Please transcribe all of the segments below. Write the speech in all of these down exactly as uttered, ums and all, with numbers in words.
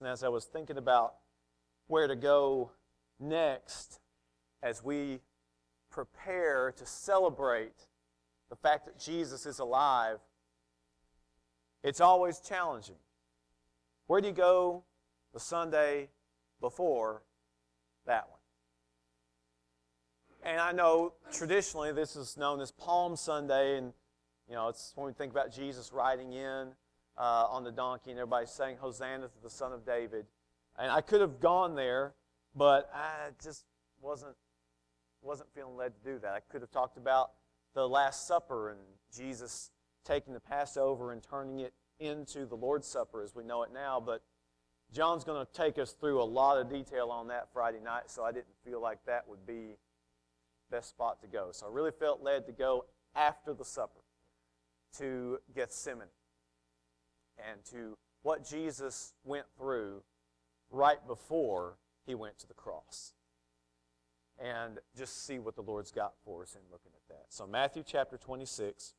And as I was thinking about where to go next as we prepare to celebrate the fact that Jesus is alive, it's always challenging. Where do you go the Sunday before that one? And I know traditionally this is known as Palm Sunday, and you know it's when we think about Jesus riding in uh, on the donkey and everybody saying Hosanna to the Son of David. And I could have gone there, but I just wasn't wasn't feeling led to do that. I could have talked about the Last Supper and Jesus taking the Passover and turning it into the Lord's Supper as we know it now, but John's going to take us through a lot of detail on that Friday night, so I didn't feel like that would be the best spot to go. So I really felt led to go after the supper to Gethsemane and to what Jesus went through right before he went to the cross, and just see what the Lord's got for us in looking at that. So Matthew chapter twenty-six,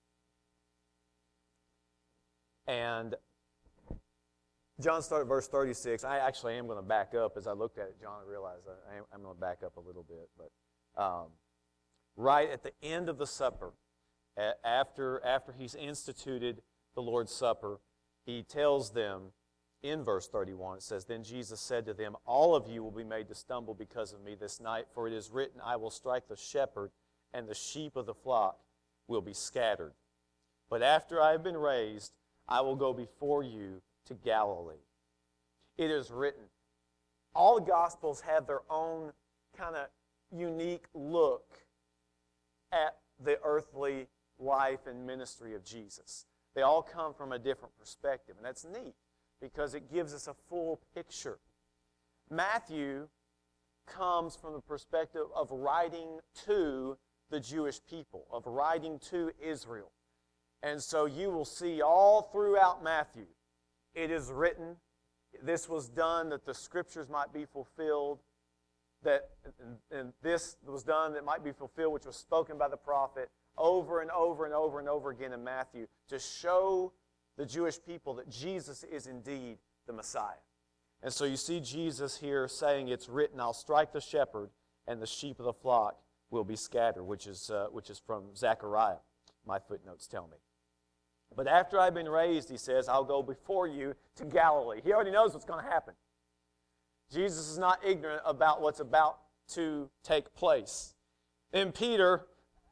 and John started verse thirty-six. I actually am going to back up. As I looked at it, John, I realized I am, I'm going to back up a little bit. But um, right at the end of the supper, after, after he's instituted the Lord's Supper, he tells them in verse thirty-one, it says, "Then Jesus said to them, 'All of you will be made to stumble because of me this night, for it is written, I will strike the shepherd, and the sheep of the flock will be scattered. But after I have been raised, I will go before you to Galilee.' It is written." All the Gospels have their own kind of unique look at the earthly life and ministry of Jesus. They all come from a different perspective, and that's neat because it gives us a full picture. Matthew comes from the perspective of writing to the Jewish people, of writing to Israel. And so you will see all throughout Matthew, it is written, this was done that the Scriptures might be fulfilled, that and this was done that might be fulfilled, which was spoken by the prophet, over and over and over and over again in Matthew, to show the Jewish people that Jesus is indeed the Messiah. And so you see Jesus here saying, it's written, I'll strike the shepherd, and the sheep of the flock will be scattered, which is, uh, which is from Zechariah, my footnotes tell me. But after I've been raised, he says, I'll go before you to Galilee. He already knows what's going to happen. Jesus is not ignorant about what's about to take place. Then Peter,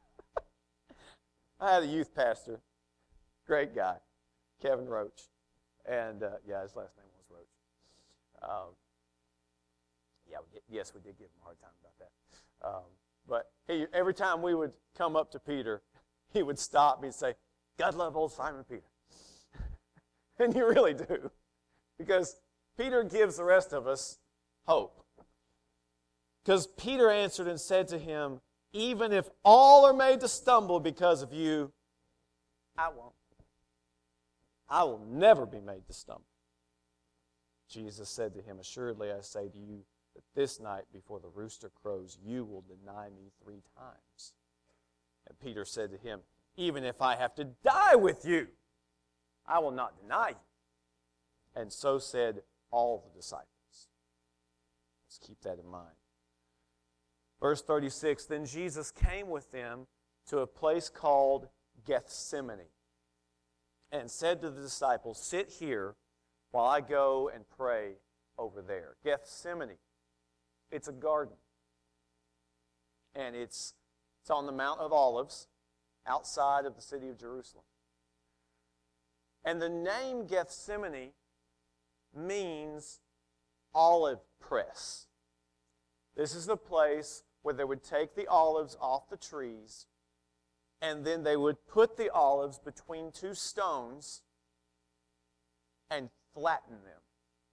I had a youth pastor, great guy, Kevin Roach. And, uh, yeah, his last name was Roach. Um, yeah, we did, yes, we did give him a hard time about that. Um, but he, every time we would come up to Peter, he would stop me and say, God love old Simon Peter. And you really do. Because Peter gives the rest of us hope. Because Peter answered and said to him, even if all are made to stumble because of you, I won't. I will never be made to stumble. Jesus said to him, assuredly I say to you that this night before the rooster crows, you will deny me three times. And Peter said to him, even if I have to die with you, I will not deny you. And so said all the disciples. Let's keep that in mind. Verse thirty-six, then Jesus came with them to a place called Gethsemane and said to the disciples, sit here while I go and pray over there. Gethsemane, it's a garden. And it's, it's on the Mount of Olives, outside of the city of Jerusalem. And the name Gethsemane means olive press. This is the place where they would take the olives off the trees, and then they would put the olives between two stones and flatten them.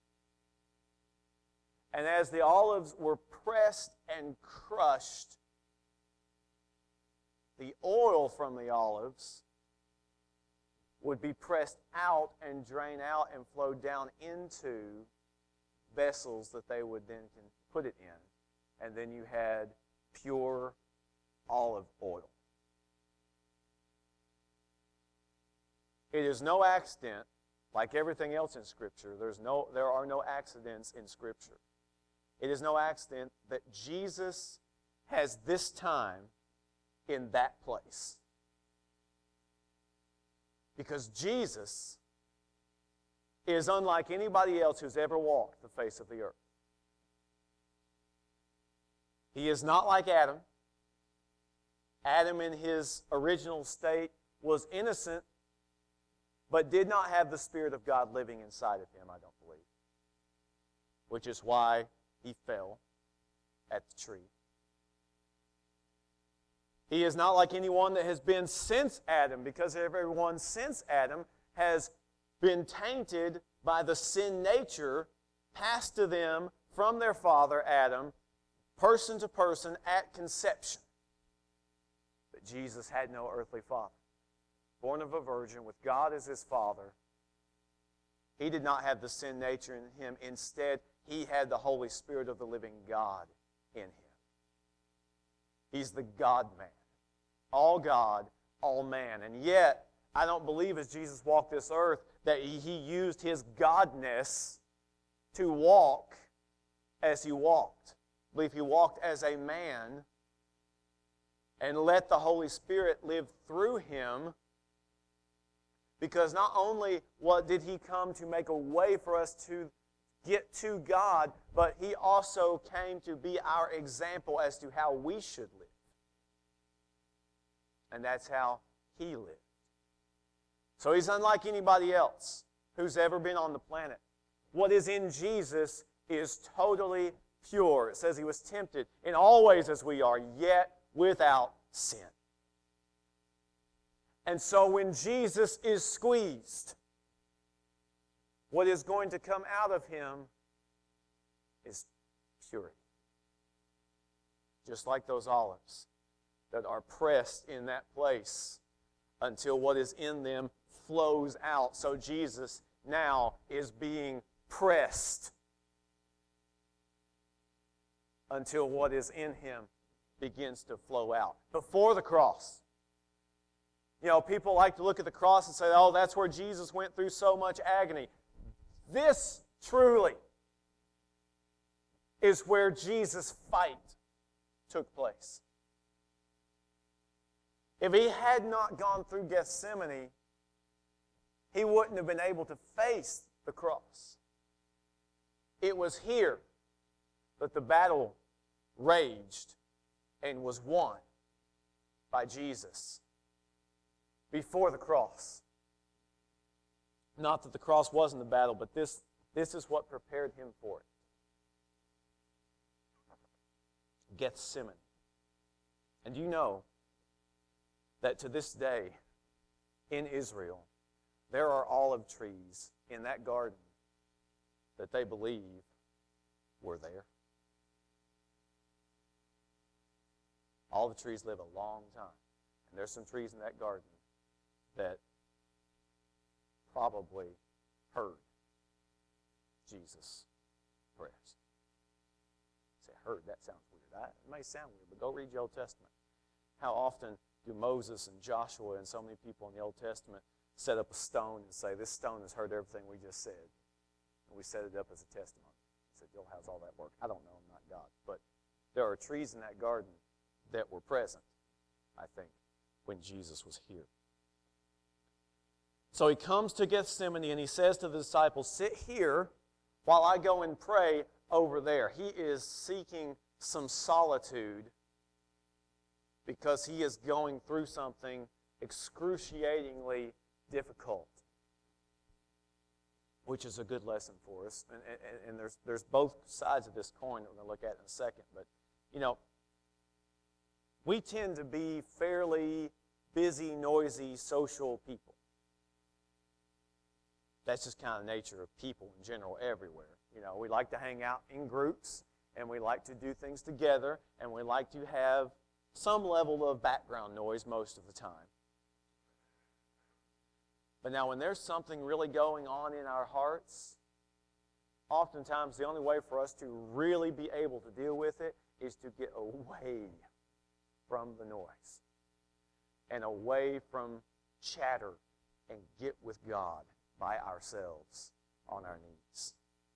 And as the olives were pressed and crushed, the oil from the olives would be pressed out and drain out and flow down into vessels that they would then put it in. And then you had pure olive oil. It is no accident, Like everything else in Scripture, there's no, there are no accidents in Scripture. It is no accident that Jesus has this time in that place. Because Jesus is unlike anybody else who's ever walked the face of the earth. He is not like Adam. Adam in his original state was innocent, but did not have the Spirit of God living inside of him, I don't believe. Which is why he fell at the tree. He is not like anyone that has been since Adam, because everyone since Adam has been tainted by the sin nature passed to them from their father Adam, person to person at conception. But Jesus had no earthly father. Born of a virgin with God as his father, he did not have the sin nature in him. Instead, he had the Holy Spirit of the living God in him. He's the God-man. All God, all man. And yet, I don't believe as Jesus walked this earth that he used his godness to walk as he walked. I believe he walked as a man and let the Holy Spirit live through him, because not only what did he come to make a way for us to get to God, but he also came to be our example as to how we should live. And that's how he lived. So he's unlike anybody else who's ever been on the planet. What is in Jesus is totally pure. It says he was tempted in all ways as we are, yet without sin. And so when Jesus is squeezed, what is going to come out of him is purity. Just like those olives that are pressed in that place until what is in them flows out. So Jesus now is being pressed until what is in him begins to flow out. Before the cross, you know, people like to look at the cross and say, oh, that's where Jesus went through so much agony. This truly is where Jesus' fight took place. If he had not gone through Gethsemane, he wouldn't have been able to face the cross. It was here that the battle raged and was won by Jesus before the cross. Not that the cross wasn't the battle, but this, this is what prepared him for it. Gethsemane. And you know that to this day in Israel, there are olive trees in that garden that they believe were there. Olive trees live a long time. And there's some trees in that garden that probably heard Jesus' prayers. Say, heard, that sounds weird. I, it may sound weird, but go read your Old Testament. How often do Moses and Joshua and so many people in the Old Testament set up a stone and say, this stone has heard everything we just said. And we set it up as a testimony. I said, Joel, how's all that work? I don't know, I'm not God. But there are trees in that garden that were present, I think, when Jesus was here. So he comes to Gethsemane and he says to the disciples, sit here while I go and pray over there. He is seeking some solitude because he is going through something excruciatingly difficult, which is a good lesson for us. And, and, and there's, there's both sides of this coin that we're going to look at in a second. But, you know, we tend to be fairly busy, noisy, social people. That's just kind of the nature of people in general everywhere. You know, we like to hang out in groups, and we like to do things together, and we like to have some level of background noise most of the time. But now when there's something really going on in our hearts, oftentimes the only way for us to really be able to deal with it is to get away from the noise and away from chatter and get with God by ourselves on our knees.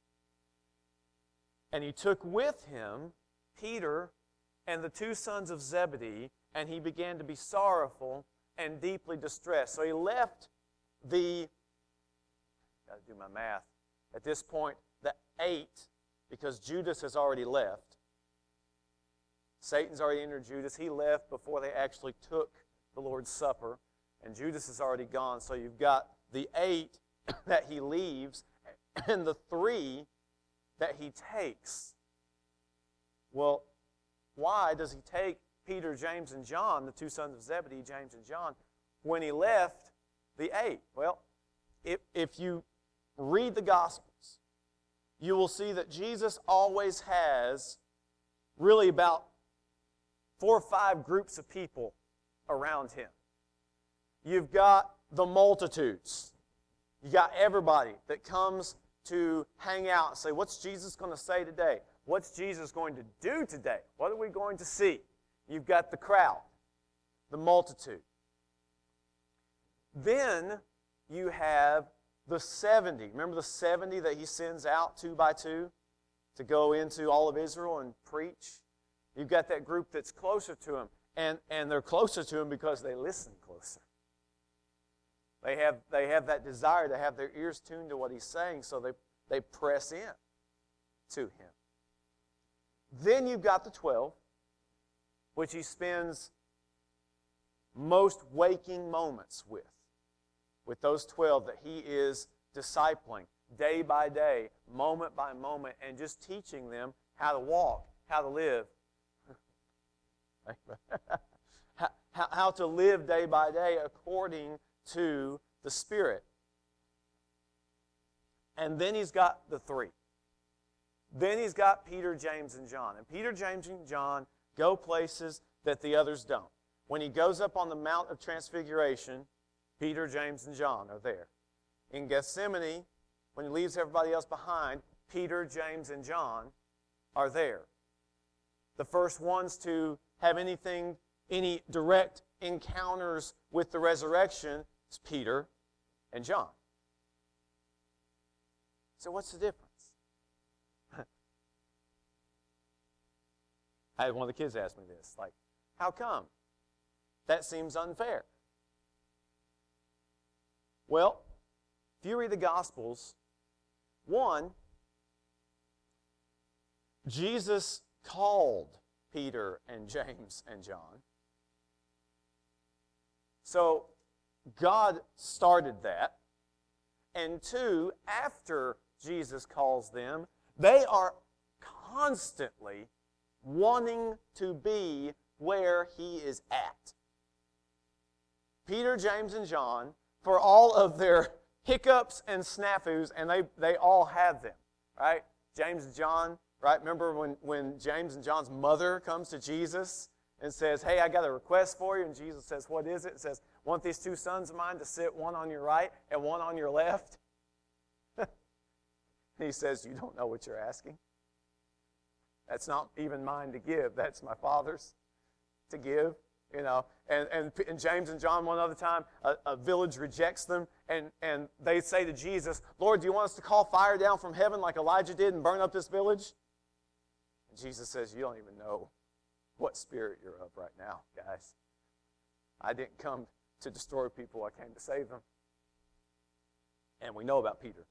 And he took with him Peter and the two sons of Zebedee, and he began to be sorrowful and deeply distressed. So he left the, got to do my math, at this point, the eight, because Judas has already left. Satan's already entered Judas. He left before they actually took the Lord's Supper, and Judas is already gone. So you've got the eight that he leaves and the three that he takes. Well, why does he take Peter, James, and John, the two sons of Zebedee, James and John, when he left the eight? Well, if, if you read the Gospels, you will see that Jesus always has really about four or five groups of people around him. You've got the multitudes. You got everybody that comes to hang out and say, what's Jesus going to say today? What's Jesus going to do today? What are we going to see? You've got the crowd, the multitude. Then you have the seventy. Remember the seventy that he sends out two by two to go into all of Israel and preach? You've got that group that's closer to him. And, and they're closer to him because they listen closer. They have, they have that desire to have their ears tuned to what he's saying, so they, they press in to him. Then you've got the twelve, which he spends most waking moments with. With those twelve that he is discipling day by day, moment by moment, and just teaching them how to walk, how to live. how, how to live day by day according to the Spirit. And then he's got the three. Then he's got Peter, James, and John. And Peter, James, and John go places that the others don't. When he goes up on the Mount of Transfiguration, Peter, James, and John are there. In Gethsemane, when he leaves everybody else behind, Peter, James, and John are there. The first ones to have anything, any direct encounters with the resurrection is Peter and John. So what's the difference? I had one of the kids ask me this, like, how come? That seems unfair. Well, if you read the Gospels, one, Jesus called Peter and James and John. So God started that. And two, after Jesus calls them, they are constantly wanting to be where he is at. Peter, James, and John, for all of their hiccups and snafus, and they, they all had them, right? James and John, right? Remember when, when James and John's mother comes to Jesus and says, hey, I got a request for you. And Jesus says, what is it? It says, want these two sons of mine to sit one on your right and one on your left? And he says, you don't know what you're asking. That's not even mine to give. That's my Father's to give. You know, and, and, and James and John, one other time, a, a village rejects them, and, and they say to Jesus, Lord, do you want us to call fire down from heaven like Elijah did and burn up this village? And Jesus says, you don't even know what spirit you're of right now, guys. I didn't come to destroy people. I came to save them. And we know about Peter.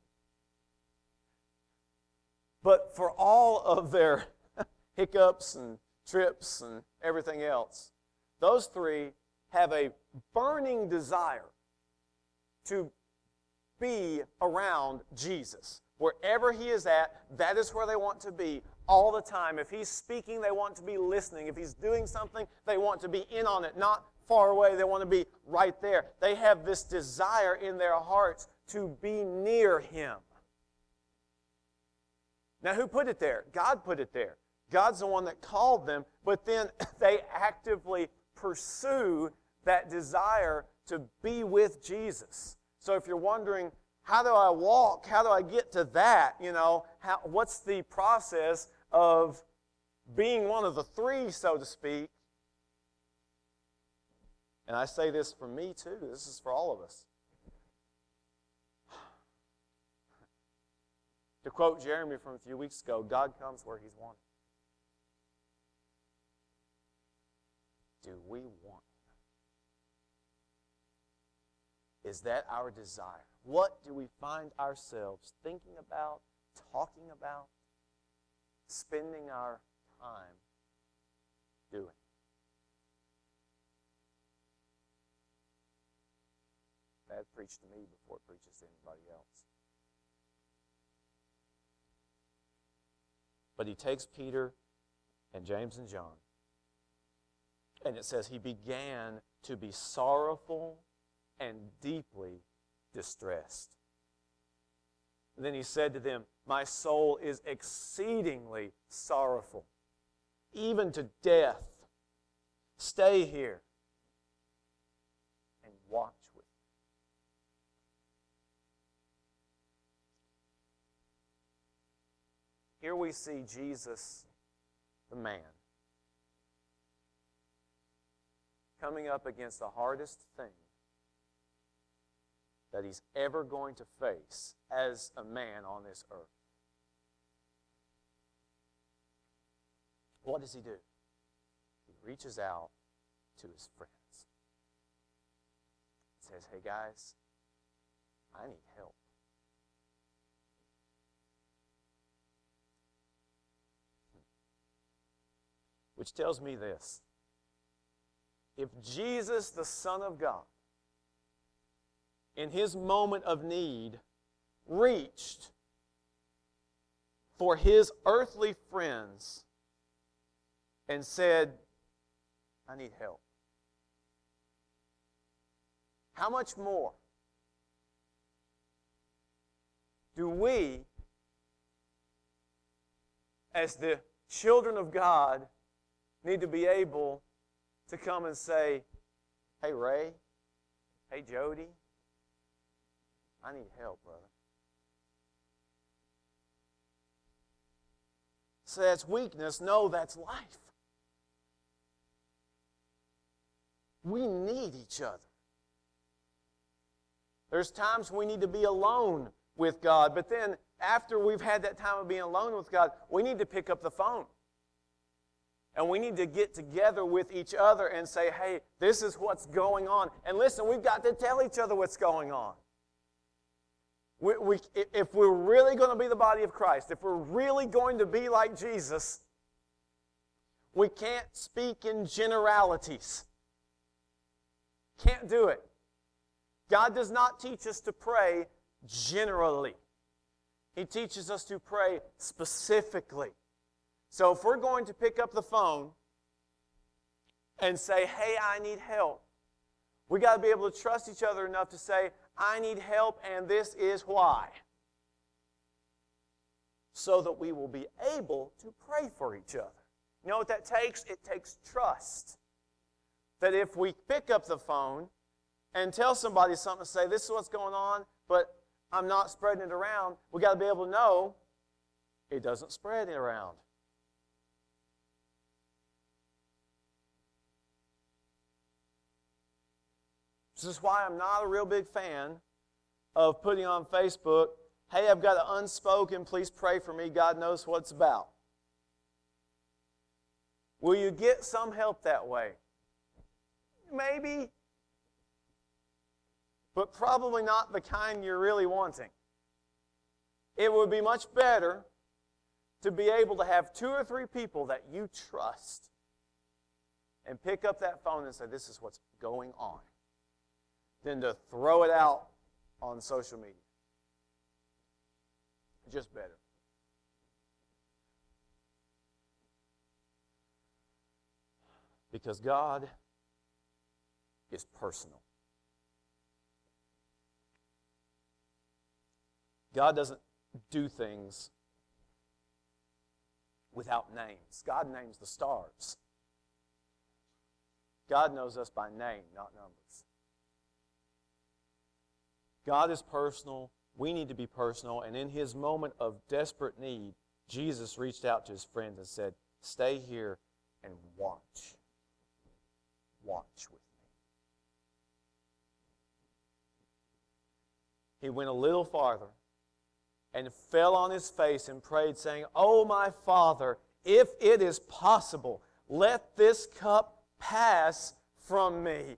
But for all of their hiccups and trips and everything else, those three have a burning desire to be around Jesus. Wherever he is at, that is where they want to be all the time. If he's speaking, they want to be listening. If he's doing something, they want to be in on it, not far away. They want to be right there. They have this desire in their hearts to be near him. Now, who put it there? God put it there. God's the one that called them, but then they actively pursue that desire to be with Jesus. So if you're wondering, how do I walk? How do I get to that? You know, how, what's the process of being one of the three, so to speak? And I say this for me too. This is for all of us. To quote Jeremy from a few weeks ago, God comes where He's wanted. Do we want Him? Is that our desire? What do we find ourselves thinking about, talking about, spending our time doing? That preached to me before it preaches to anybody else. But He takes Peter and James and John, and it says He began to be sorrowful and deeply distressed. And then He said to them, my soul is exceedingly sorrowful, even to death. Stay here and watch with me. Here we see Jesus, the man, coming up against the hardest thing that He's ever going to face as a man on this earth. What does He do? He reaches out to His friends. He says, hey guys, I need help. Which tells me this. If Jesus, the Son of God, in His moment of need, reached for His earthly friends and said, I need help, how much more do we, as the children of God, need to be able to come and say, hey, Ray, hey, Jody, I need help, brother. So that's weakness. No, that's life. We need each other. There's times we need to be alone with God, but then after we've had that time of being alone with God, we need to pick up the phone. And we need to get together with each other and say, hey, this is what's going on. And listen, we've got to tell each other what's going on. We, we, if we're really going to be the body of Christ, if we're really going to be like Jesus, we can't speak in generalities. Can't do it. God does not teach us to pray generally. He teaches us to pray specifically. So if we're going to pick up the phone and say, hey, I need help, we got to be able to trust each other enough to say, I need help and this is why. So that we will be able to pray for each other. You know what that takes? It takes trust. That if we pick up the phone and tell somebody something, say, this is what's going on, but I'm not spreading it around, we got to be able to know it doesn't spread it around. This is why I'm not a real big fan of putting on Facebook, hey, I've got an unspoken, please pray for me, God knows what it's about. Will you get some help that way? Maybe. But probably not the kind you're really wanting. It would be much better to be able to have two or three people that you trust and pick up that phone and say, this is what's going on, than to throw it out on social media. Just better. Because God is personal. God doesn't do things without names. God names the stars. God knows us by name, not numbers. God is personal. We need to be personal. And in His moment of desperate need, Jesus reached out to His friends and said, stay here and watch. Watch with me. He went a little farther and fell on his face and prayed, saying, "O my Father, if it is possible, let this cup pass from me."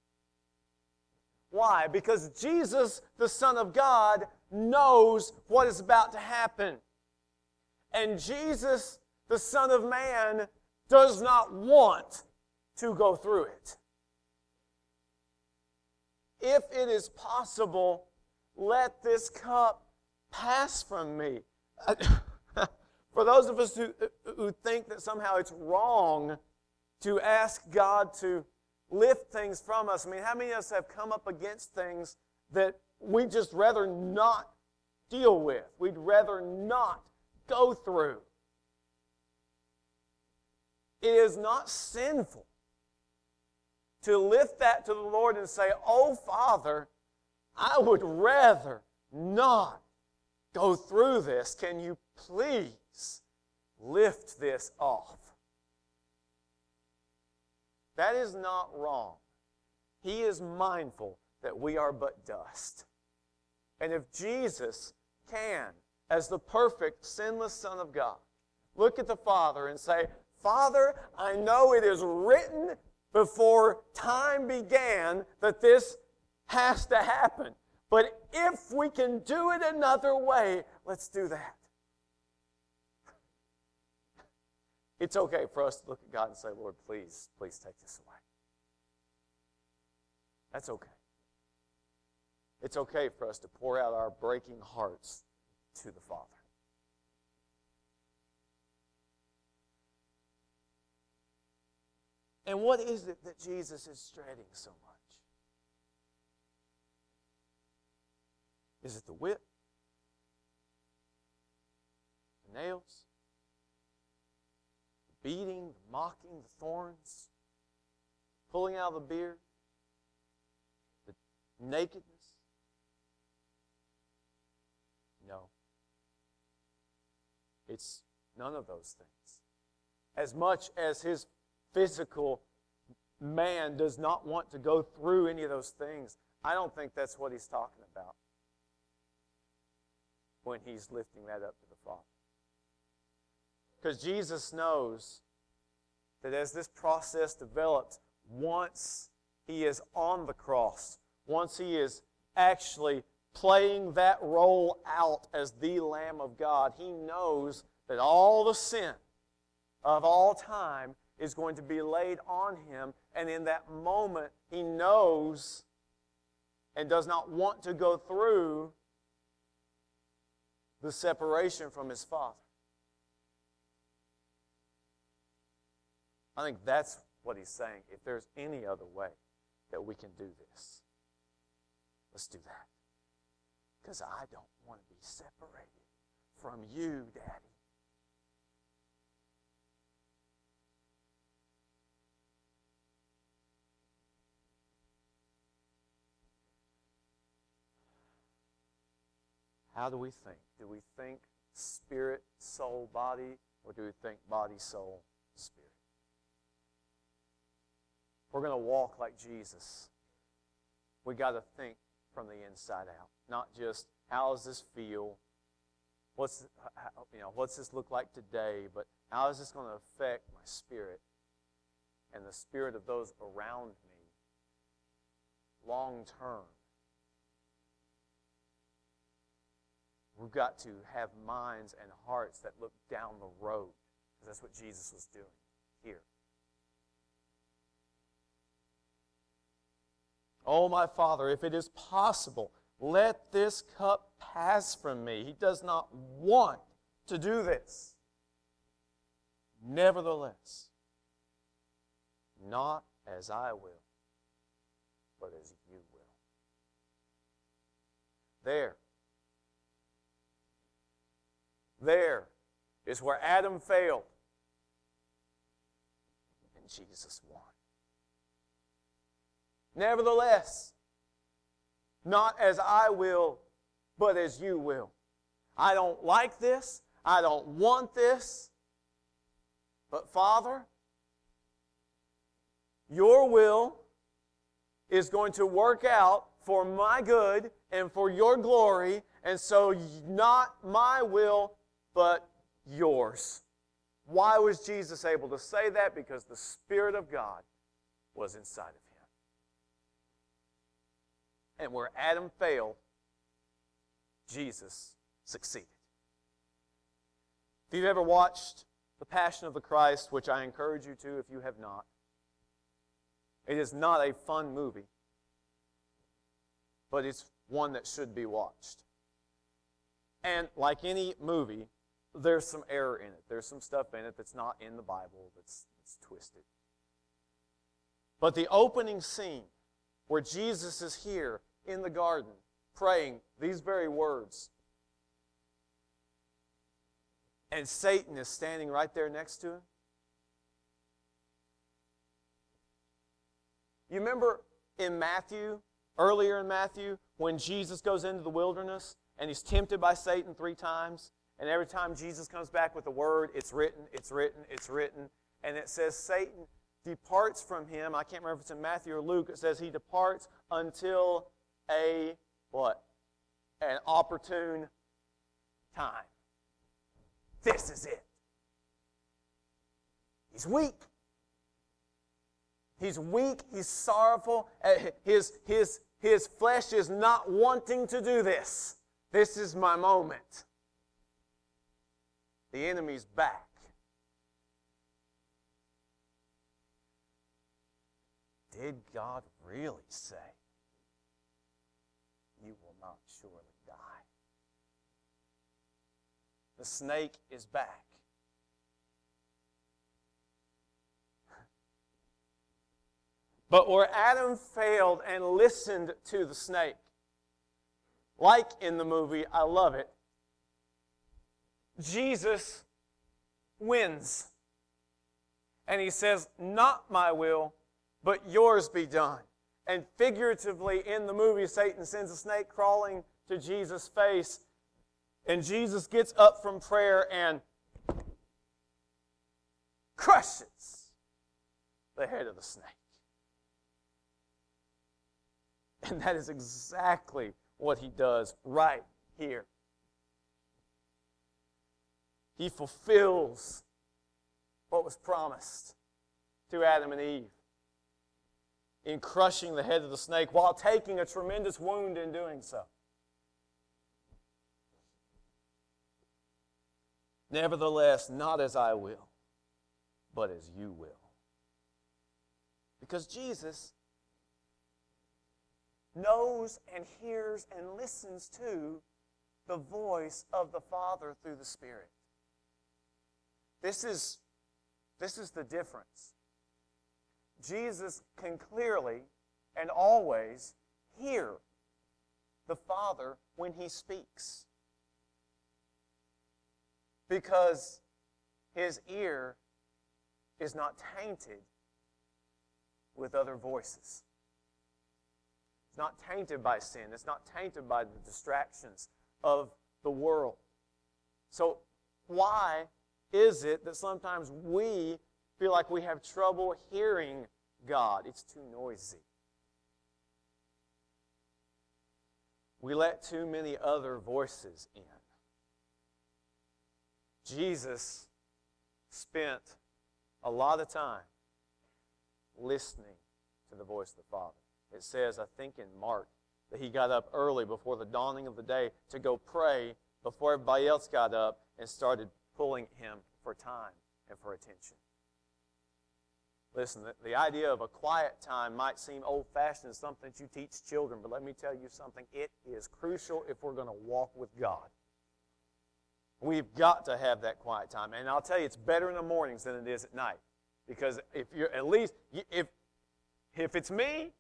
Why? Because Jesus, the Son of God, knows what is about to happen. And Jesus, the Son of Man, does not want to go through it. If it is possible, let this cup pass from me. For those of us who, who think that somehow it's wrong to ask God to lift things from us, I mean, how many of us have come up against things that we'd just rather not deal with? We'd rather not go through. It is not sinful to lift that to the Lord and say, "Oh, Father, I would rather not go through this. Can you please lift this off?" That is not wrong. He is mindful that we are but dust. And if Jesus can, as the perfect, sinless Son of God, look at the Father and say, "Father, I know it is written before time began that this has to happen. But if we can do it another way, let's do that." It's okay for us to look at God and say, "Lord, please, please take this away." That's okay. It's okay for us to pour out our breaking hearts to the Father. And what is it that Jesus is dreading so much? Is it the whip? The nails? The beating, the mocking, the thorns? Pulling out of the beard? The nakedness? No. It's none of those things. As much as his physical man does not want to go through any of those things, I don't think that's what he's talking about when he's lifting that up to the Father. Because Jesus knows that as this process develops, once he is on the cross, once he is actually playing that role out as the Lamb of God, he knows that all the sin of all time is going to be laid on him, and in that moment he knows and does not want to go through the separation from his Father. I think that's what he's saying. If there's any other way that we can do this, let's do that. Because I don't want to be separated from you, Daddy. How do we think? Do we think spirit, soul, body, or do we think body, soul, spirit? If we're going to walk like Jesus, we got to think from the inside out. Not just, how does this feel? What's, how, you know, what's this look like today? But how is this going to affect my spirit and the spirit of those around me long term? We've got to have minds and hearts that look down the road, because that's what Jesus was doing here. "Oh, my Father, if it is possible, let this cup pass from me." He does not want to do this. Nevertheless, not as I will, but as you will. There. There is where Adam failed and Jesus won. Nevertheless, not as I will, but as you will. I don't like this. I don't want this. But Father, your will is going to work out for my good and for your glory, And so, not my will, but yours. Why was Jesus able to say that? Because the Spirit of God was inside of him. And where Adam failed, Jesus succeeded. If you've ever watched The Passion of the Christ, which I encourage you to if you have not, it is not a fun movie, but it's one that should be watched. And like any movie, there's some error in it. There's some stuff in it that's not in the Bible, that's, that's twisted. But the opening scene where Jesus is here in the garden praying these very words, and Satan is standing right there next to him. You remember in Matthew, earlier in Matthew, when Jesus goes into the wilderness and he's tempted by Satan three times, and every time Jesus comes back with a word, it's written, it's written, it's written, and it says Satan departs from him. I can't remember if it's in Matthew or Luke. It says he departs until a, what? An opportune time. This is it. He's weak. He's weak. He's sorrowful. His, his, his flesh is not wanting to do this. This is my moment. The enemy's back. Did God really say, you will not surely die? The snake is back. But where Adam failed and listened to the snake, like in the movie, I love it, Jesus wins. And he says, not my will, but yours be done. And figuratively, in the movie, Satan sends a snake crawling to Jesus' face, and Jesus gets up from prayer and crushes the head of the snake. And that is exactly what he does right here. He fulfills what was promised to Adam and Eve in crushing the head of the snake while taking a tremendous wound in doing so. Nevertheless, not as I will, but as you will. Because Jesus knows and hears and listens to the voice of the Father through the Spirit. This is, this is the difference. Jesus can clearly and always hear the Father when He speaks, because His ear is not tainted with other voices. It's not tainted by sin. It's not tainted by the distractions of the world. So why is it that sometimes we feel like we have trouble hearing God? It's too noisy. We let too many other voices in. Jesus spent a lot of time listening to the voice of the Father. It says, I think in Mark, that he got up early before the dawning of the day to go pray before everybody else got up and started pulling him for time and for attention. Listen, the, the idea of a quiet time might seem old-fashioned and something that you teach children, but let me tell you something. It is crucial if we're going to walk with God. We've got to have that quiet time. And I'll tell you, it's better in the mornings than it is at night. Because if you're at least, if, if it's me,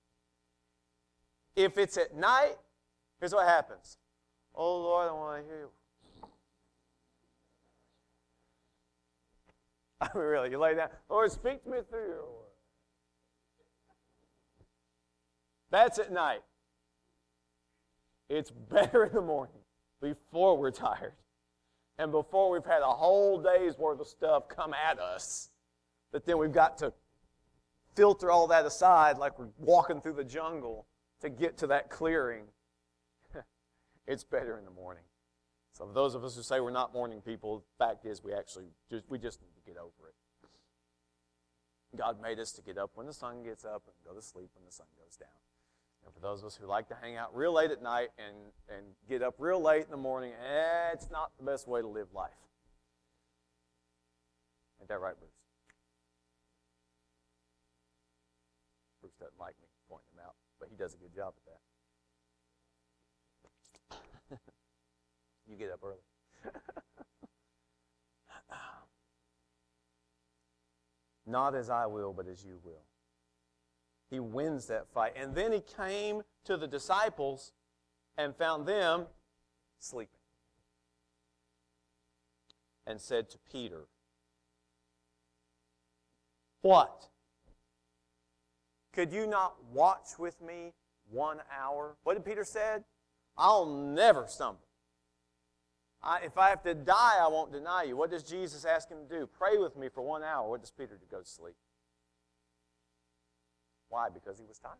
if it's at night, here's what happens. Oh, Lord, I want to hear you. I mean, really, you lay down. Lord, speak to me through your word. That's at night. It's better in the morning before we're tired and before we've had a whole day's worth of stuff come at us, that then we've got to filter all that aside like we're walking through the jungle to get to that clearing. It's better in the morning. So for those of us who say we're not morning people, the fact is we actually just, we just need to get over it. God made us to get up when the sun gets up and go to sleep when the sun goes down. And for those of us who like to hang out real late at night and, and get up real late in the morning, eh, it's not the best way to live life. Ain't that right, Bruce? Bruce doesn't like me pointing him out, but he does a good job at that. You get up early. Not as I will, but as you will. He wins that fight. And then he came to the disciples and found them sleeping. And said to Peter, what? Could you not watch with me one hour? What did Peter say? I'll never stumble. I, if I have to die, I won't deny you. What does Jesus ask him to do? Pray with me for one hour. What does Peter do? Go to sleep. Why? Because he was tired.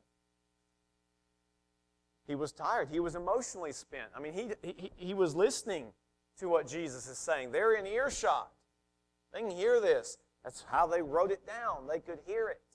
He was tired. He was emotionally spent. I mean, he, he, he was listening to what Jesus is saying. They're in earshot. They can hear this. That's how they wrote it down. They could hear it.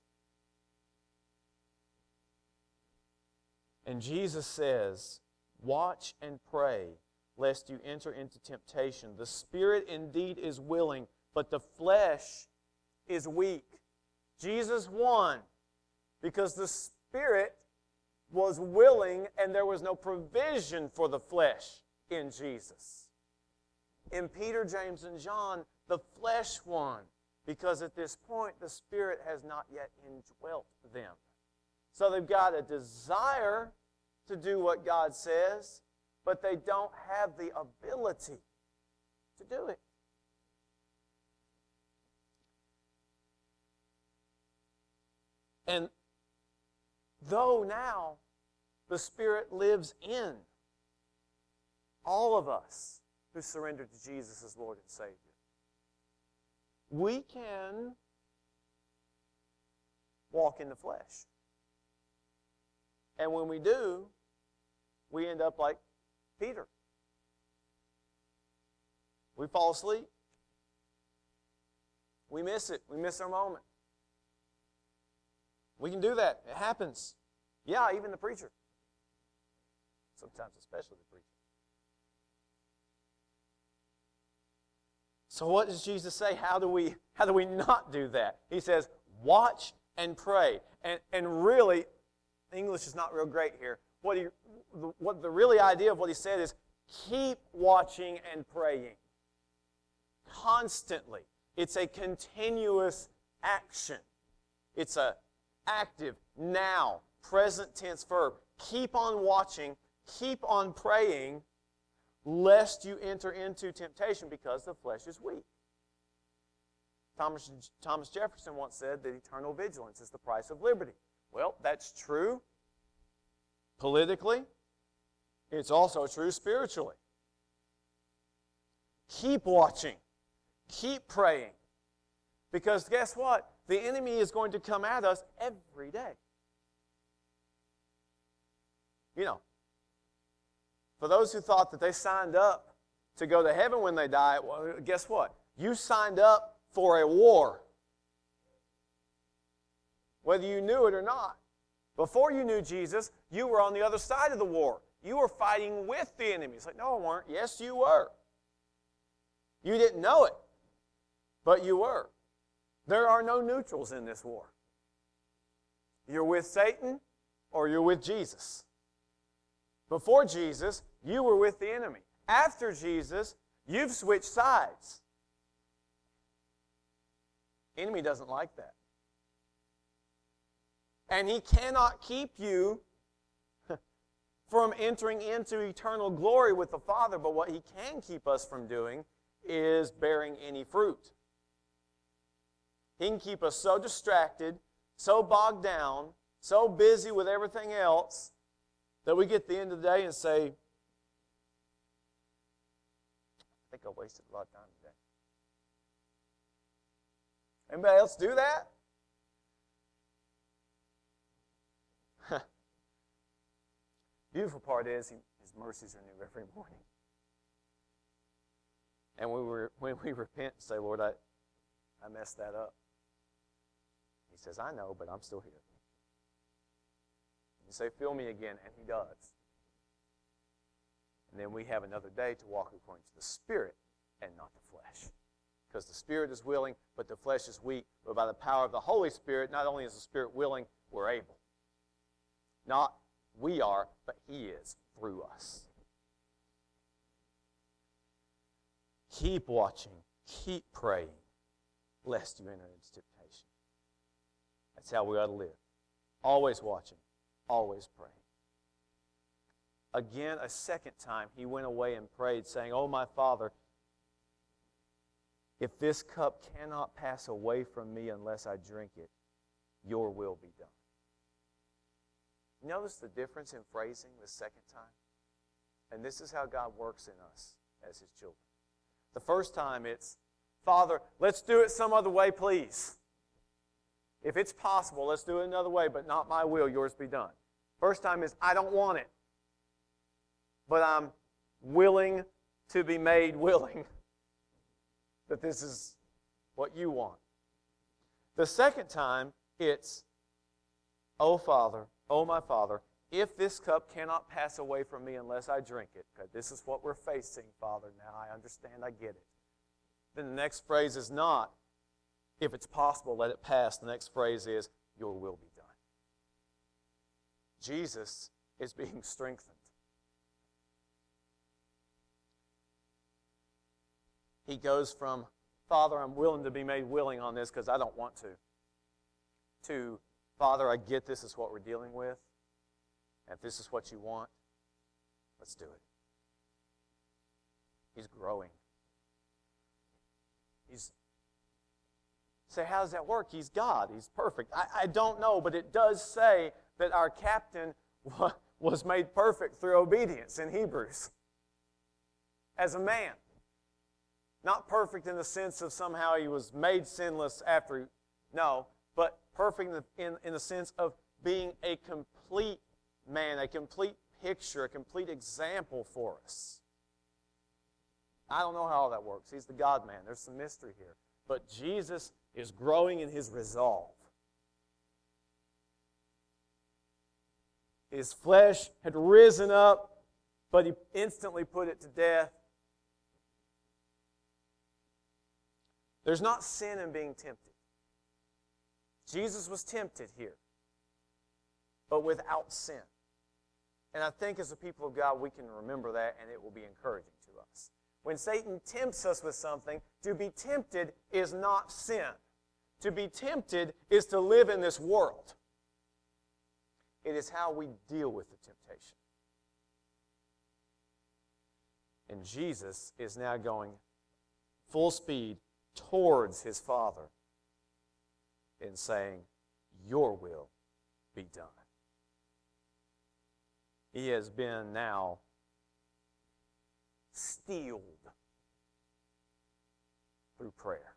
And Jesus says, watch and pray, lest you enter into temptation. The spirit indeed is willing, but the flesh is weak. Jesus won because the spirit was willing and there was no provision for the flesh in Jesus. In Peter, James, and John, the flesh won because at this point the spirit has not yet indwelt them. So they've got a desire to do what God says, but they don't have the ability to do it. And though now the Spirit lives in all of us who surrendered to Jesus as Lord and Savior, we can walk in the flesh. And when we do, we end up like Peter. We fall asleep. We miss it. We miss our moment. We can do that. It happens. Yeah, even the preacher. Sometimes especially the preacher. So what does Jesus say? How do we, how do we not do that? He says, watch and pray. And, and really, English is not real great here. What, he, what the really idea of what he said is, keep watching and praying. Constantly. It's a continuous action. It's a active, now, present tense verb. Keep on watching, keep on praying, lest you enter into temptation because the flesh is weak. Thomas, Thomas Jefferson once said that eternal vigilance is the price of liberty. Well, that's true politically. It's also true spiritually. Keep watching. Keep praying. Because guess what? The enemy is going to come at us every day. You know, for those who thought that they signed up to go to heaven when they die, well, guess what? You signed up for a war. Whether you knew it or not. Before you knew Jesus, you were on the other side of the war. You were fighting with the enemy. It's like, no, I weren't. Yes, you were. You didn't know it, but you were. There are no neutrals in this war. You're with Satan or you're with Jesus. Before Jesus, you were with the enemy. After Jesus, you've switched sides. Enemy doesn't like that. And he cannot keep you from entering into eternal glory with the Father, but what he can keep us from doing is bearing any fruit. He can keep us so distracted, so bogged down, so busy with everything else, that we get to the end of the day and say, I think I wasted a lot of time today. Anybody else do that? Beautiful part is he, his His mercies are new every morning. And when we, when we repent and say, Lord, I, I messed that up. He says, I know, but I'm still here. You say, fill me again, and He does. And then we have another day to walk according to the Spirit and not the flesh. Because the Spirit is willing, but the flesh is weak. But by the power of the Holy Spirit, not only is the Spirit willing, we're able. Not we are, but He is through us. Keep watching. Keep praying, lest you enter into temptation. That's how we ought to live. Always watching. Always praying. Again, a second time, he went away and prayed, saying, Oh, my Father, if this cup cannot pass away from me unless I drink it, your will be done. Notice the difference in phrasing the second time? And this is how God works in us as His children. The first time it's, Father, let's do it some other way, please. If it's possible, let's do it another way, but not my will, yours be done. First time is, I don't want it, but I'm willing to be made willing that this is what you want. The second time, it's, Oh, Father, oh, my Father, if this cup cannot pass away from me unless I drink it, because this is what we're facing, Father, now I understand, I get it. Then the next phrase is not, if it's possible, let it pass. The next phrase is, your will be done. Jesus is being strengthened. He goes from, Father, I'm willing to be made willing on this because I don't want to, to, Father, I get this is what we're dealing with. If this is what you want, let's do it. He's growing. He's say, how does that work? He's God. He's perfect. I, I don't know, but it does say that our captain was made perfect through obedience in Hebrews as a man. Not perfect in the sense of somehow he was made sinless after, no, but perfect in the, in, in the sense of being a complete man, a complete picture, a complete example for us. I don't know how all that works. He's the God-man. There's some mystery here. But Jesus is growing in His resolve. His flesh had risen up, but He instantly put it to death. There's not sin in being tempted. Jesus was tempted here, but without sin. And I think as a people of God, we can remember that, and it will be encouraging to us. When Satan tempts us with something, to be tempted is not sin. To be tempted is to live in this world. It is how we deal with the temptation. And Jesus is now going full speed towards His Father and saying, your will be done. He has been now steeled through prayer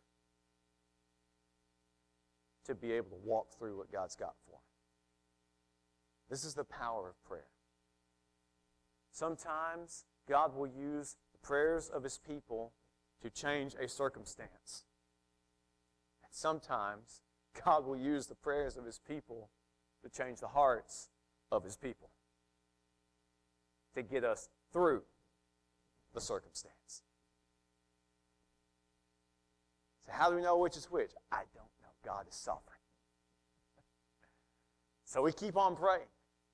to be able to walk through what God's got for him. This is the power of prayer. Sometimes God will use the prayers of His people to change a circumstance. And sometimes God will use the prayers of His people to change the hearts of His people, to get us through the circumstance. So how do we know which is which? I don't know. God is sovereign. So we keep on praying.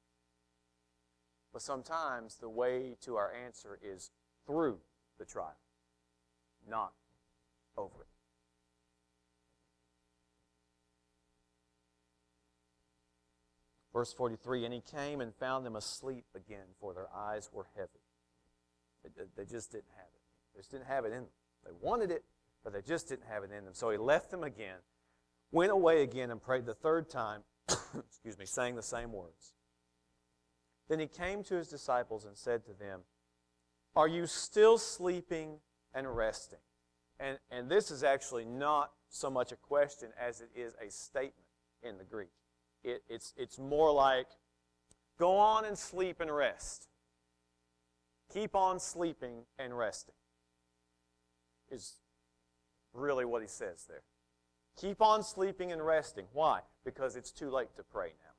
But sometimes the way to our answer is through the trial, not over it. Verse forty-three, and He came and found them asleep again, for their eyes were heavy. They, they just didn't have it. They just didn't have it in them. They wanted it, but they just didn't have it in them. So He left them again, went away again, and prayed the third time, excuse me, saying the same words. Then He came to His disciples and said to them, are you still sleeping and resting? And, and this is actually not so much a question as it is a statement in the Greek. It, it's, it's more like, go on and sleep and rest. Keep on sleeping and resting is really what he says there. Keep on sleeping and resting. Why? Because it's too late to pray now.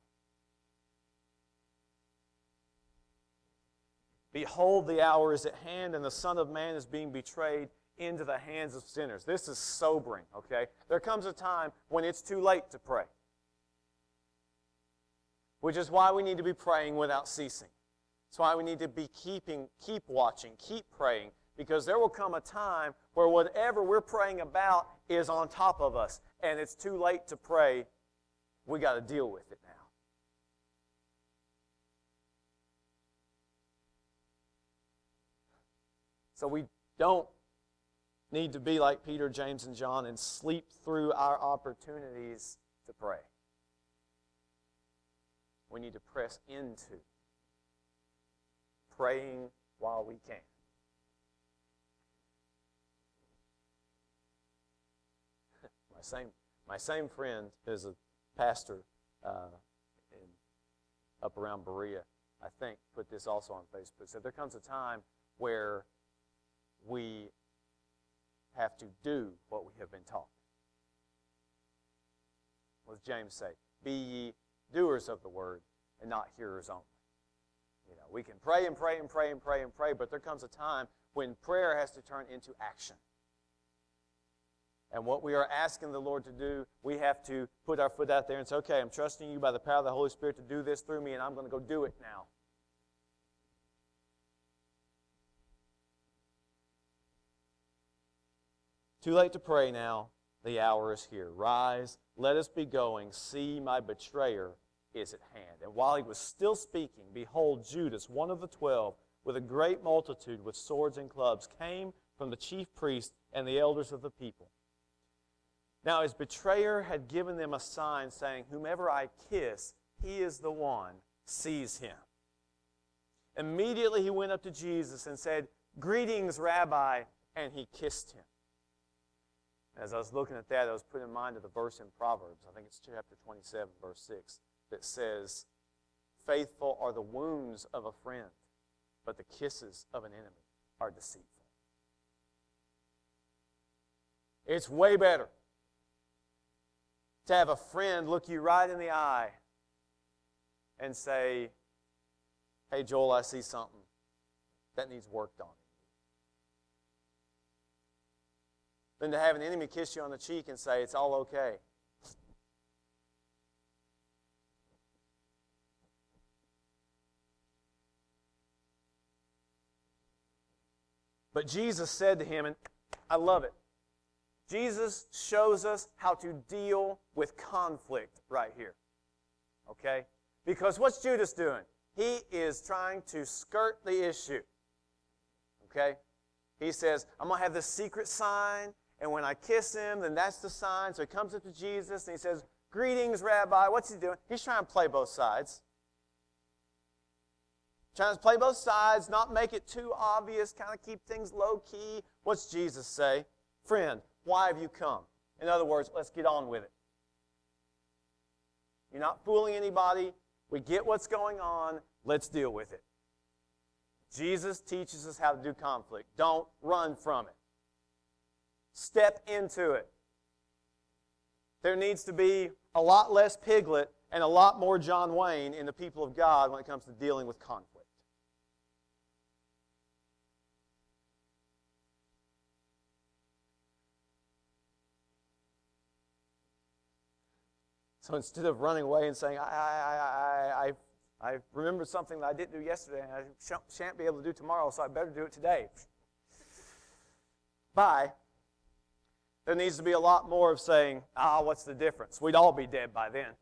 Behold, the hour is at hand, and the Son of Man is being betrayed into the hands of sinners. This is sobering, okay? There comes a time when it's too late to pray, which is why we need to be praying without ceasing. That's why we need to be keeping, keep watching, keep praying, because there will come a time where whatever we're praying about is on top of us, and it's too late to pray. We got to deal with it now. So we don't need to be like Peter, James, and John and sleep through our opportunities to pray. We need to press into praying while we can. my same my same friend is a pastor uh, in, up around Berea, I think, put this also on Facebook. Said there comes a time where we have to do what we have been taught. What does James say? Be ye doers of the word and not hearers only. You know, we can pray and pray and pray and pray and pray, but there comes a time when prayer has to turn into action. And what we are asking the Lord to do, we have to put our foot out there and say, okay, I'm trusting you by the power of the Holy Spirit to do this through me, and I'm going to go do it now. Too late to pray now. The hour is here. Rise, let us be going. See, my betrayer is at hand. And while he was still speaking, behold, Judas, one of the twelve, with a great multitude with swords and clubs, came from the chief priests and the elders of the people. Now his betrayer had given them a sign, saying, whomever I kiss, he is the one. Seize him. Immediately he went up to Jesus and said, greetings, Rabbi, and he kissed him. As I was looking at that, I was put in mind of the verse in Proverbs, I think it's chapter twenty-seven, verse six, that says, faithful are the wounds of a friend, but the kisses of an enemy are deceitful. It's way better to have a friend look you right in the eye and say, hey, Joel, I see something that needs worked on. Than to have an enemy kiss you on the cheek and say, it's all okay. But Jesus said to him, and I love it, Jesus shows us how to deal with conflict right here. Okay? Because what's Judas doing? He is trying to skirt the issue. Okay? He says, I'm going to have this secret sign, and when I kiss him, then that's the sign. So he comes up to Jesus, and he says, greetings, Rabbi. What's he doing? He's trying to play both sides. Trying to play both sides, not make it too obvious, kind of keep things low-key. What's Jesus say? Friend, why have you come? In other words, let's get on with it. You're not fooling anybody. We get what's going on. Let's deal with it. Jesus teaches us how to do conflict. Don't run from it. Step into it. There needs to be a lot less Piglet and a lot more John Wayne in the people of God when it comes to dealing with conflict. So instead of running away and saying, I, I, I, I, I remembered something that I didn't do yesterday and I shan't be able to do tomorrow, so I better do it today. Bye. There needs to be a lot more of saying, ah, what's the difference? We'd all be dead by then.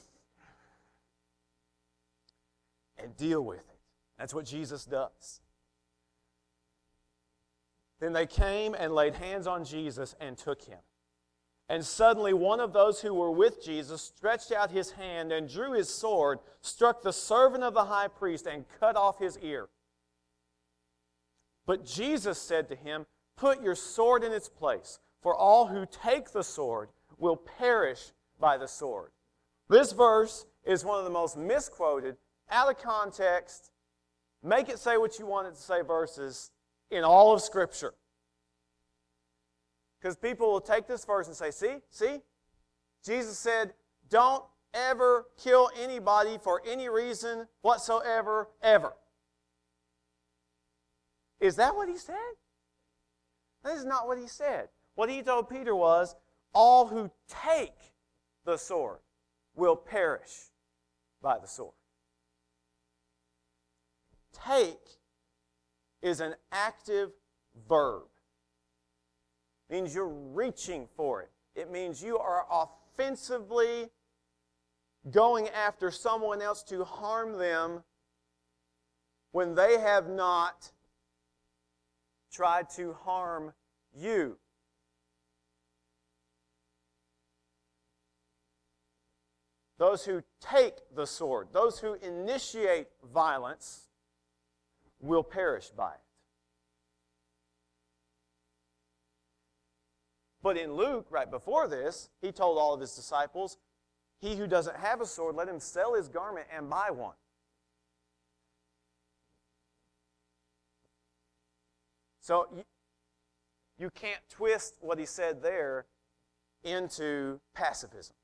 And deal with it. That's what Jesus does. Then they came and laid hands on Jesus and took him. And suddenly one of those who were with Jesus stretched out his hand and drew his sword, struck the servant of the high priest, and cut off his ear. But Jesus said to him, put your sword in its place, for all who take the sword will perish by the sword. This verse is one of the most misquoted, out of context, make it say what you want it to say verses in all of Scripture. Because people will take this verse and say, see, see, Jesus said, don't ever kill anybody for any reason whatsoever, ever. Is that what he said? That is not what he said. What he told Peter was, all who take the sword will perish by the sword. Take is an active verb. It means you're reaching for it. It means you are offensively going after someone else to harm them when they have not tried to harm you. Those who take the sword, those who initiate violence, will perish by it. But in Luke, right before this, he told all of his disciples, he who doesn't have a sword, let him sell his garment and buy one. So you, you can't twist what he said there into pacifism.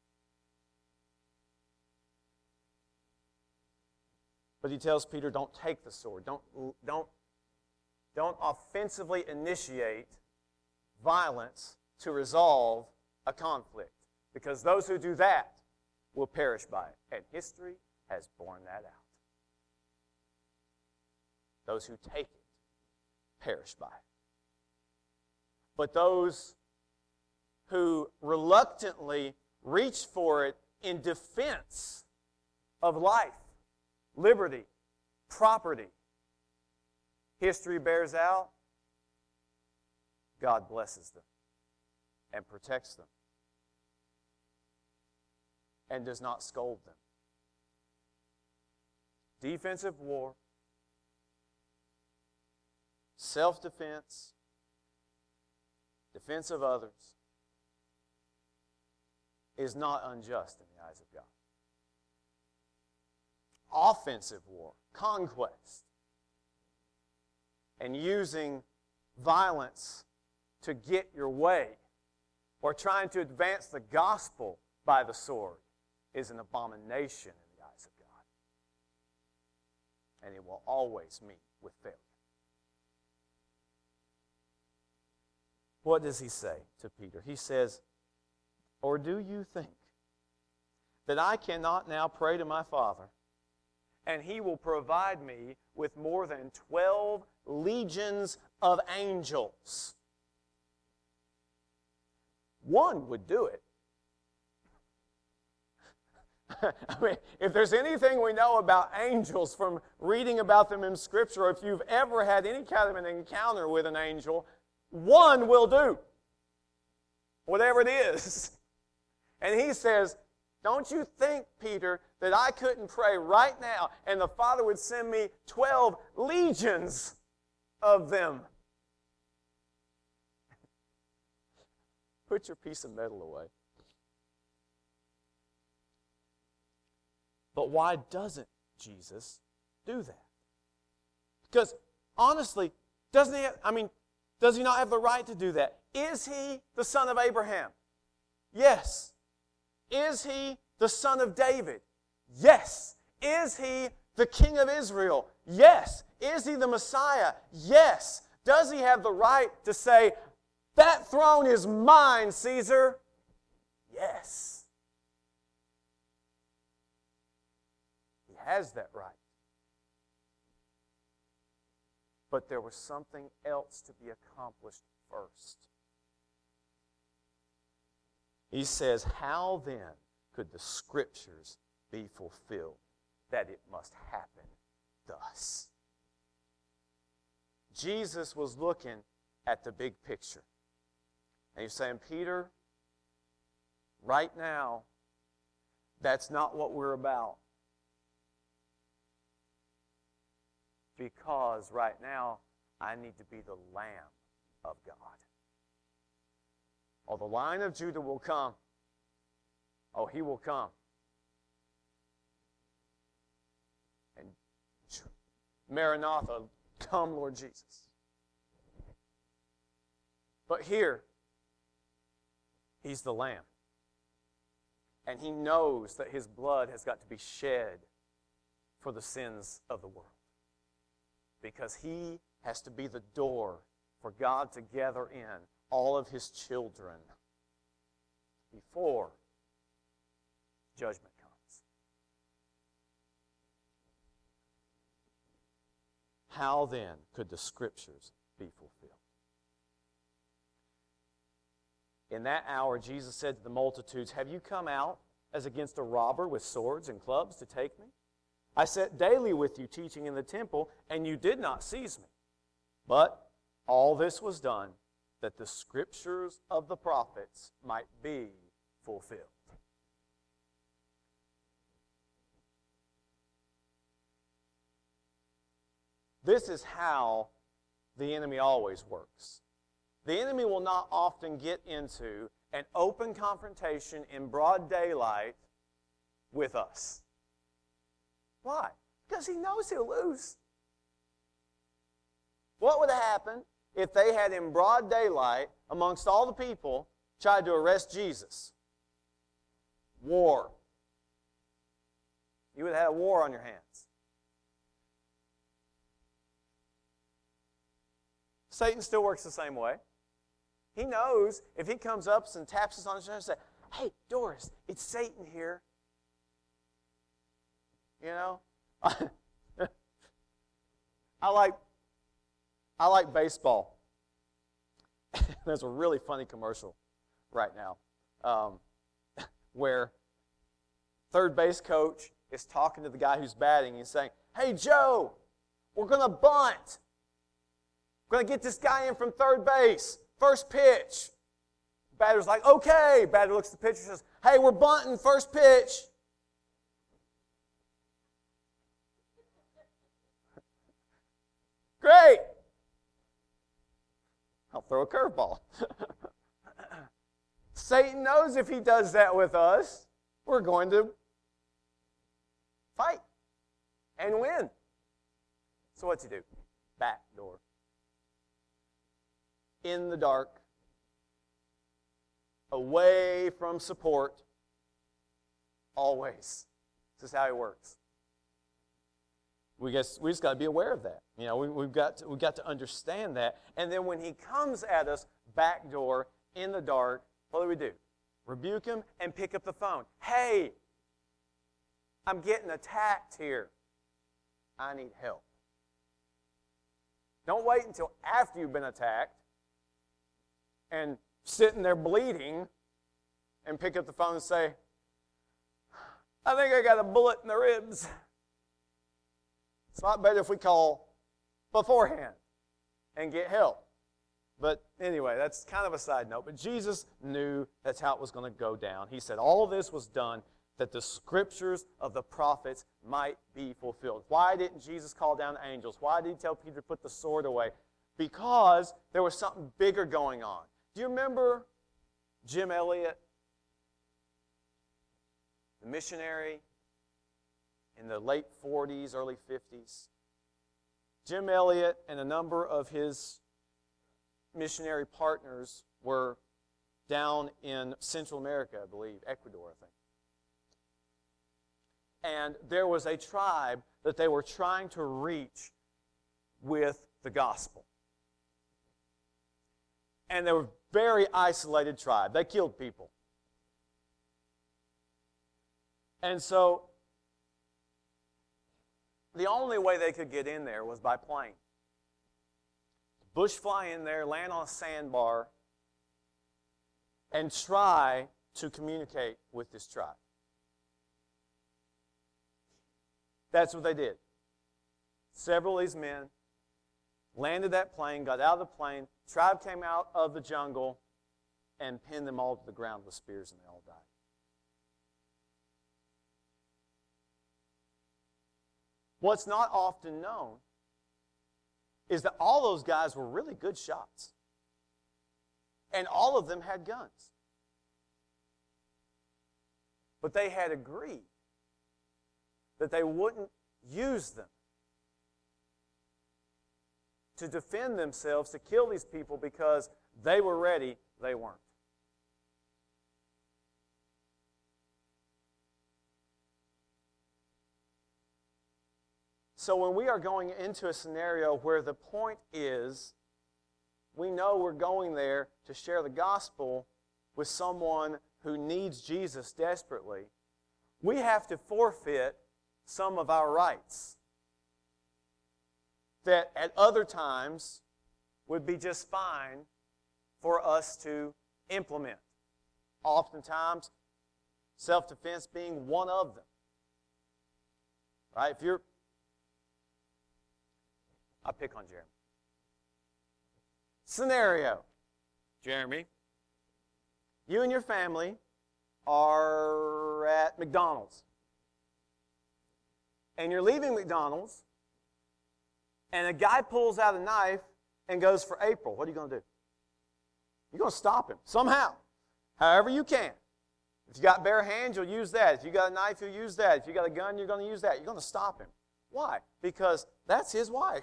But he tells Peter, don't take the sword. Don't, don't, don't offensively initiate violence to resolve a conflict. Because those who do that will perish by it. And history has borne that out. Those who take it perish by it. But those who reluctantly reach for it in defense of life, liberty, property, history bears out, God blesses them and protects them and does not scold them. Defensive war, self-defense, defense of others is not unjust in the eyes of God. Offensive war, conquest, and using violence to get your way or trying to advance the gospel by the sword is an abomination in the eyes of God. And it will always meet with failure. What does he say to Peter? He says, or do you think that I cannot now pray to my Father, and He will provide me with more than twelve legions of angels? One would do it. I mean, if there's anything we know about angels from reading about them in Scripture, or if you've ever had any kind of an encounter with an angel, one will do. Whatever it is. And he says, don't you think, Peter, that I couldn't pray right now and the Father would send me twelve legions of them? Put your piece of metal away. But why doesn't Jesus do that? Because, honestly, doesn't he have, I mean, does he not have the right to do that? Is he the son of Abraham? Yes. Is he the son of David? Yes. Is he the king of Israel? Yes. Is he the Messiah? Yes. Does he have the right to say, that throne is mine, Caesar? Yes. He has that right. But there was something else to be accomplished first. He says, how then could the Scriptures be fulfilled that it must happen thus? Jesus was looking at the big picture. And he's saying, Peter, right now, that's not what we're about. Because right now, I need to be the Lamb of God. Oh, the Lion of Judah will come. Oh, He will come. And Maranatha, come, Lord Jesus. But here, he's the Lamb. And he knows that his blood has got to be shed for the sins of the world. Because he has to be the door for God to gather in all of his children before judgment comes. How then could the Scriptures be fulfilled? In that hour, Jesus said to the multitudes, have you come out as against a robber with swords and clubs to take me? I sat daily with you teaching in the temple, and you did not seize me. But all this was done that the Scriptures of the prophets might be fulfilled. This is how the enemy always works. The enemy will not often get into an open confrontation in broad daylight with us. Why? Because he knows he'll lose. What would have happened if they had in broad daylight, amongst all the people, tried to arrest Jesus? War. You would have had a war on your hands. Satan still works the same way. He knows if he comes up and taps us on the shoulder and says, hey, Doris, it's Satan here. You know? I like I like baseball. There's a really funny commercial right now um, where third base coach is talking to the guy who's batting. He's saying, hey, Joe, we're going to bunt. We're going to get this guy in from third base. First pitch. Batter's like, okay. Batter looks at the pitcher and says, hey, we're bunting. First pitch. Great. I'll throw a curveball. Satan knows if he does that with us, we're going to fight and win. So what's he do? Back door. In the dark, away from support, always. This is how he works. We guess we just got to be aware of that. You know, we, we've got to, we've got to understand that. And then when he comes at us back door in the dark, what do we do? Rebuke him and pick up the phone. Hey, I'm getting attacked here. I need help. Don't wait until after you've been attacked and sitting there bleeding and pick up the phone and say, I think I got a bullet in the ribs. It's a lot better if we call beforehand and get help. But anyway, that's kind of a side note. But Jesus knew that's how it was going to go down. He said all of this was done that the Scriptures of the prophets might be fulfilled. Why didn't Jesus call down angels? Why did he tell Peter to put the sword away? Because there was something bigger going on. Do you remember Jim Elliot, the missionary in the late forties, early fifties? Jim Elliot and a number of his missionary partners were down in Central America, I believe, Ecuador, I think. And there was a tribe that they were trying to reach with the gospel. And they were a very isolated tribe. They killed people. And so the only way they could get in there was by plane. Bush fly in there, land on a sandbar, and try to communicate with this tribe. That's what they did. Several of these men landed that plane, got out of the plane, tribe came out of the jungle, and pinned them all to the ground with spears, and they all died. What's not often known is that all those guys were really good shots. And all of them had guns. But they had agreed that they wouldn't use them to defend themselves, to kill these people because they were ready, they weren't. So when we are going into a scenario where the point is, we know we're going there to share the gospel with someone who needs Jesus desperately, we have to forfeit some of our rights that at other times would be just fine for us to implement. Oftentimes, self-defense being one of them. Right? If you're, I pick on Jeremy. Scenario. Jeremy, you and your family are at McDonald's. And you're leaving McDonald's, and a guy pulls out a knife and goes for April. What are you going to do? You're going to stop him somehow, however you can. If you got bare hands, you'll use that. If you got a knife, you'll use that. If you got a gun, you're going to use that. You're going to stop him. Why? Because that's his wife.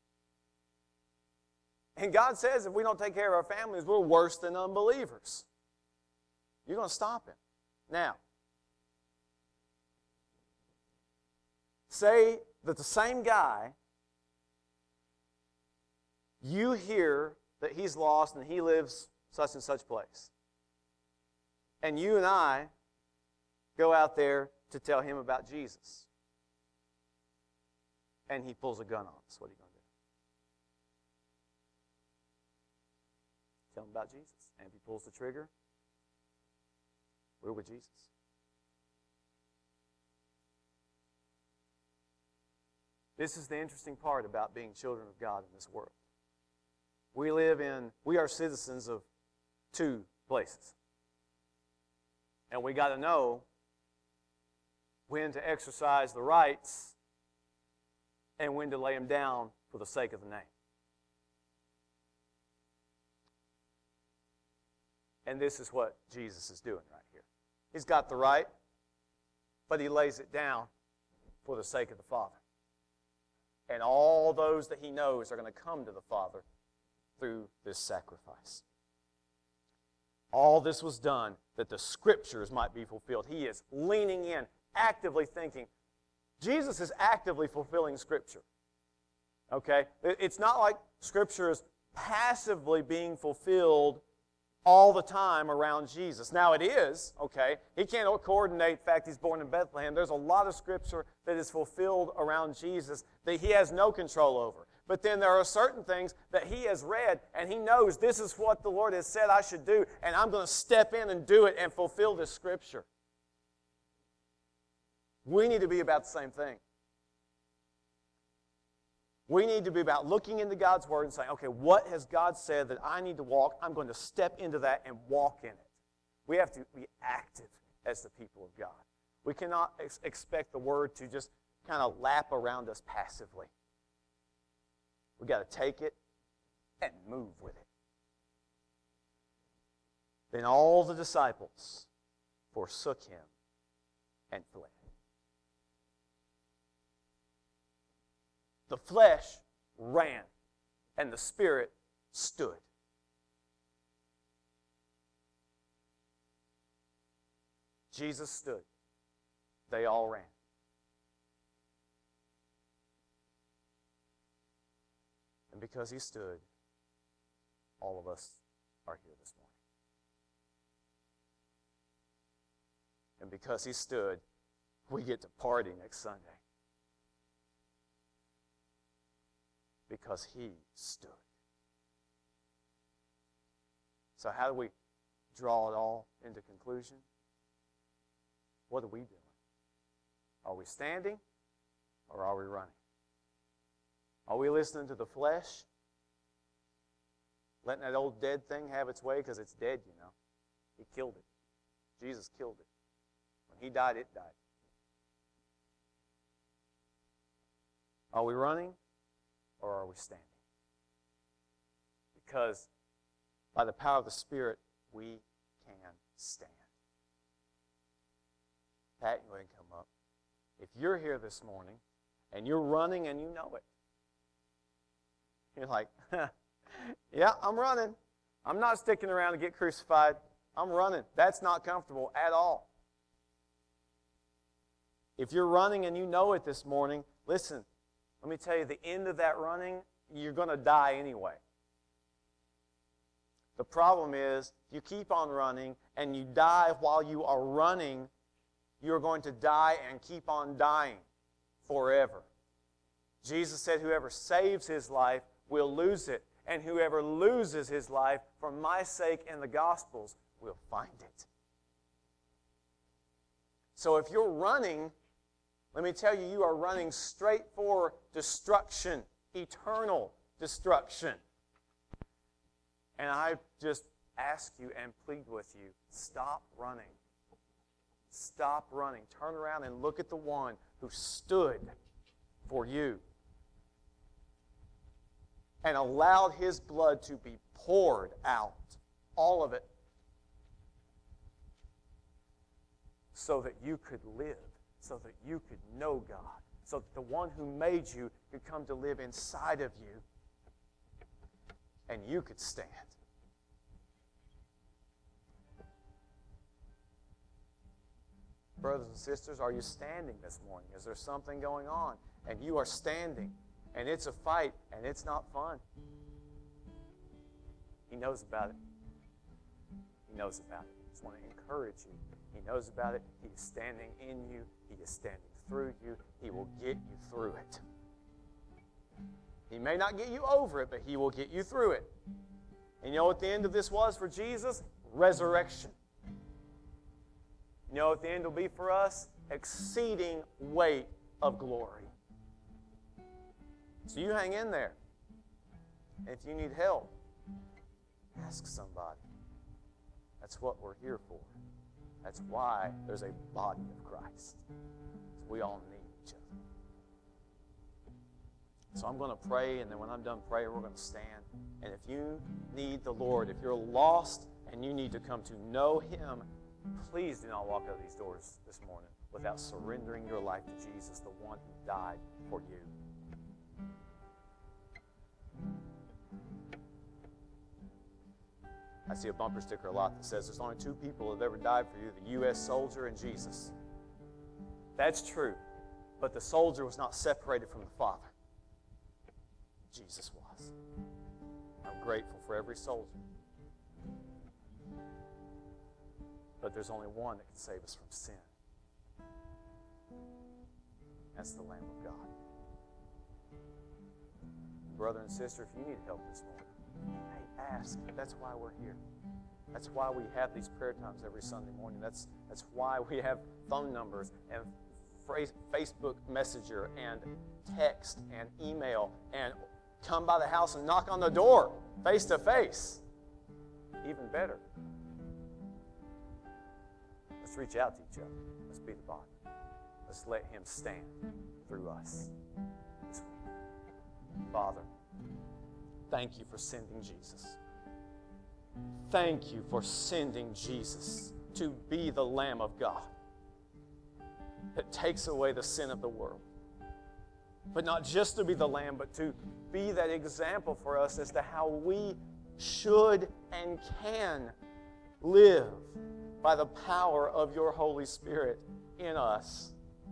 And God says if we don't take care of our families, we're worse than unbelievers. You're going to stop him. Now, say that the same guy, you hear that he's lost and he lives such and such place. And you and I go out there to tell him about Jesus. And he pulls a gun on us. What are you going to do? Tell him about Jesus. And if he pulls the trigger, we're with Jesus. This is the interesting part about being children of God in this world. We live in, we are citizens of two places. And we got to know when to exercise the rights and when to lay them down for the sake of the name. And this is what Jesus is doing right here. He's got the right, but he lays it down for the sake of the Father. And all those that he knows are going to come to the Father through this sacrifice. All this was done that the Scriptures might be fulfilled. He is leaning in, actively thinking. Jesus is actively fulfilling Scripture. Okay? It's not like Scripture is passively being fulfilled all the time around Jesus. Now it is, okay? He can't coordinate the fact he's born in Bethlehem. There's a lot of Scripture that is fulfilled around Jesus that he has no control over. But then there are certain things that he has read and he knows this is what the Lord has said I should do, and I'm going to step in and do it and fulfill this Scripture. We need to be about the same thing. We need to be about looking into God's Word and saying, okay, what has God said that I need to walk? I'm going to step into that and walk in it. We have to be active as the people of God. We cannot ex- expect the Word to just kind of lap around us passively. We've got to take it and move with it. Then all the disciples forsook him and fled. The flesh ran, and the Spirit stood. Jesus stood. They all ran. And because he stood, all of us are here this morning. And because he stood, we get to party next Sunday. Because he stood. So how do we draw it all into conclusion? What are we doing? Are we standing or are we running? Are we listening to the flesh? Letting that old dead thing have its way because it's dead, you know. He killed it. Jesus killed it. When he died, it died. Are we running or are we standing? Because by the power of the Spirit, we can stand. Pat, you can come up. If you're here this morning and you're running and you know it, You're like, yeah, I'm running. I'm not sticking around to get crucified. I'm running. That's not comfortable at all. If you're running and you know it this morning, listen, let me tell you, the end of that running, you're going to die anyway. The problem is, if you keep on running and you die while you are running, you're going to die and keep on dying forever. Jesus said, whoever saves his life will lose it, and whoever loses his life for my sake and the gospel's will find it. So if you're running, let me tell you, you are running straight for destruction, eternal destruction. And I just ask you and plead with you, stop running. Stop running. Turn around and look at the one who stood for you and allowed his blood to be poured out, all of it, so that you could live, so that you could know God, so that the one who made you could come to live inside of you, and you could stand. Brothers and sisters, are you standing this morning? Is there something going on? And you are standing, and it's a fight, and it's not fun. He knows about it. He knows about it. I just want to encourage you. He knows about it. He is standing in you. He is standing through you. He will get you through it. He may not get you over it, but he will get you through it. And you know what the end of this was for Jesus? Resurrection. You know what the end will be for us? Exceeding weight of glory. So you hang in there. And if you need help, ask somebody. That's what we're here for. That's why there's a body of Christ. We all need each other. So I'm going to pray, and then when I'm done praying, we're going to stand. And if you need the Lord, if you're lost and you need to come to know Him, please do not walk out these doors this morning without surrendering your life to Jesus, the one who died for you. I see a bumper sticker a lot that says there's only two people that have ever died for you, the U S soldier and Jesus. That's true, but the soldier was not separated from the Father. Jesus was. I'm grateful for every soldier. But there's only one that can save us from sin. That's the Lamb of God. Brother and sister, if you need help this morning, hey, ask. That's why we're here. That's why we have these prayer times every Sunday morning. That's, that's why we have phone numbers and Facebook Messenger and text and email and come by the house and knock on the door face to face. Even better. Let's reach out to each other. Let's be the body. Let's let Him stand through us this week. Father, thank you for sending Jesus. Thank you for sending Jesus to be the Lamb of God that takes away the sin of the world. But not just to be the Lamb, but to be that example for us as to how we should and can live by the power of your Holy Spirit in us.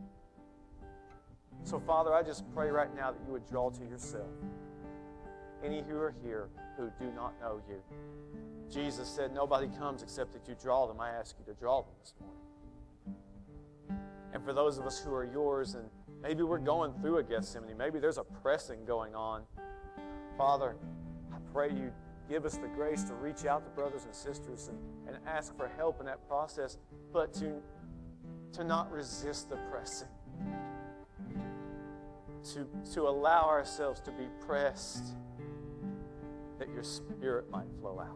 So, Father, I just pray right now that you would draw to yourself any who are here who do not know you. Jesus said, nobody comes except that you draw them. I ask you to draw them this morning. And for those of us who are yours, and maybe we're going through a Gethsemane, maybe there's a pressing going on, Father, I pray you give us the grace to reach out to brothers and sisters and, and ask for help in that process, but to, to not resist the pressing. To, to allow ourselves to be pressed that your Spirit might flow out.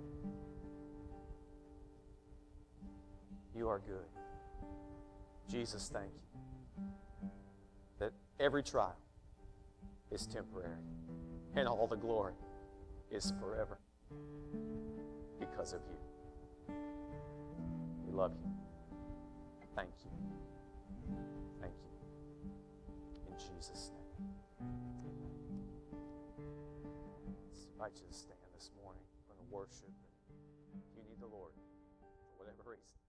You are good. Jesus, thank you that every trial is temporary and all the glory is forever because of you. We love you. Thank you. Thank you. In Jesus' name. invite you to stand this morning. We're going to worship. If you need the Lord, for whatever reason,